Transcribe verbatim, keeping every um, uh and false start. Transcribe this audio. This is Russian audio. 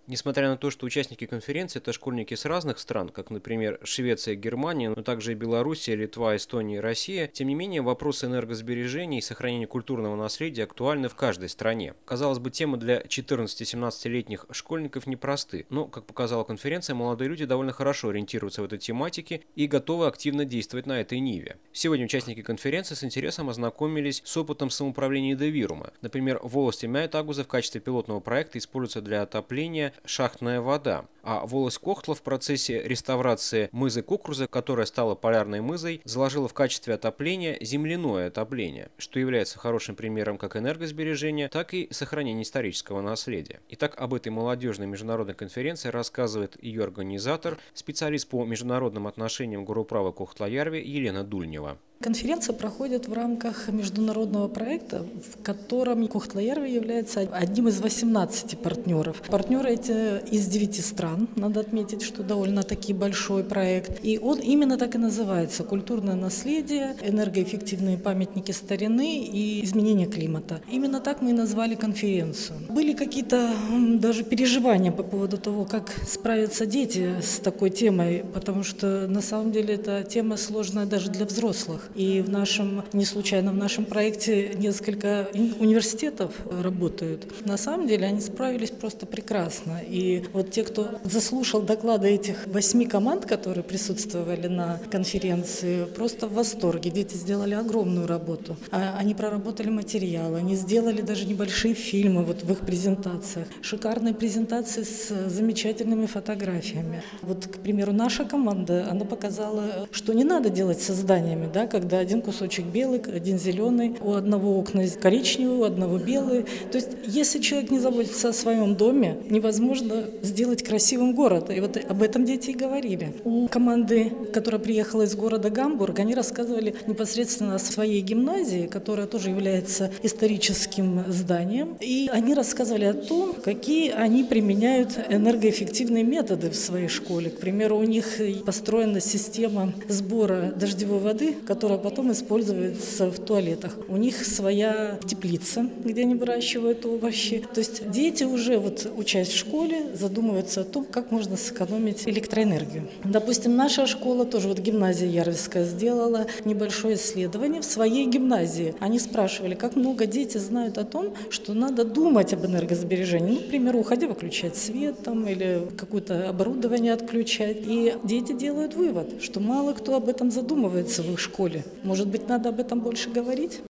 Несмотря на то, что участники конференции – это школьники с разных стран, как, например, Швеция, Германия, но также и Белоруссия, Литва, Эстония и Россия, тем не менее вопросы энергосбережения и сохранения культурного наследия актуальны в каждой стране. Казалось бы, темы для четырнадцати-семнадцатилетних школьников непросты, но, как показала конференция, молодые люди довольно хорошо ориентируются в этой тематике и готовы активно действовать на этой ниве. Сегодня участники конференции с интересом ознакомились с опытом самоуправления Девирума. Например, в волости Мяйтагуза в качестве пилотного проекта используется для отопления шахтная вода, а волость Кохтла в процессе реставрации мызы Кукруза, которая стала полярной мызой, заложила в качестве отопления земляное отопление, что является хорошим примером как энергосбережения, так и сохранения исторического наследия. Итак, об этой молодежной международной конференции рассказывает ее организатор, специалист по международным отношениям Горуправа Кохтла-Ярви Елена Дульнева. Конференция проходит в рамках международного проекта, в котором Кохтла-Ярви является одним из восемнадцати партнеров. Партнеры эти из девяти стран, надо отметить, что довольно-таки большой проект. И он именно так и называется – «Культурное наследие, энергоэффективные памятники старины и изменение климата». Именно так мы и назвали конференцию. Были какие-то даже переживания по поводу того, как справятся дети с такой темой, потому что на самом деле эта тема сложная даже для взрослых. И в нашем, не случайно в нашем проекте несколько университетов работают. На самом деле они справились просто прекрасно. И вот те, кто заслушал доклады этих восьми команд, которые присутствовали на конференции, просто в восторге. Дети сделали огромную работу. Они проработали материалы, они сделали даже небольшие фильмы вот в их презентациях. Шикарные презентации с замечательными фотографиями. Вот, к примеру, наша команда, она показала, что не надо делать со зданиями, да, когда один кусочек белый, один зеленый, у одного окна коричневые, у одного белые. То есть, если человек не заботится о своем доме, невозможно сделать красивым город. И вот об этом дети и говорили. У команды, которая приехала из города Гамбург, они рассказывали непосредственно о своей гимназии, которая тоже является историческим зданием. И они рассказывали о том, какие они применяют энергоэффективные методы в своей школе. К примеру, у них построена система сбора дождевой воды, которая потом используется в туалетах. У них своя теплица, где они выращивают овощи. То есть дети уже, вот, учась в школе, задумываются о том, как можно сэкономить электроэнергию. Допустим, наша школа, тоже вот гимназия Ярвельская, сделала небольшое исследование в своей гимназии. Они спрашивали, как много дети знают о том, что надо думать об энергосбережении. Ну, к примеру, уходя выключать свет там, или какое-то оборудование отключать. И дети делают вывод, что мало кто об этом задумывается в их школе. Может быть, надо об этом больше говорить?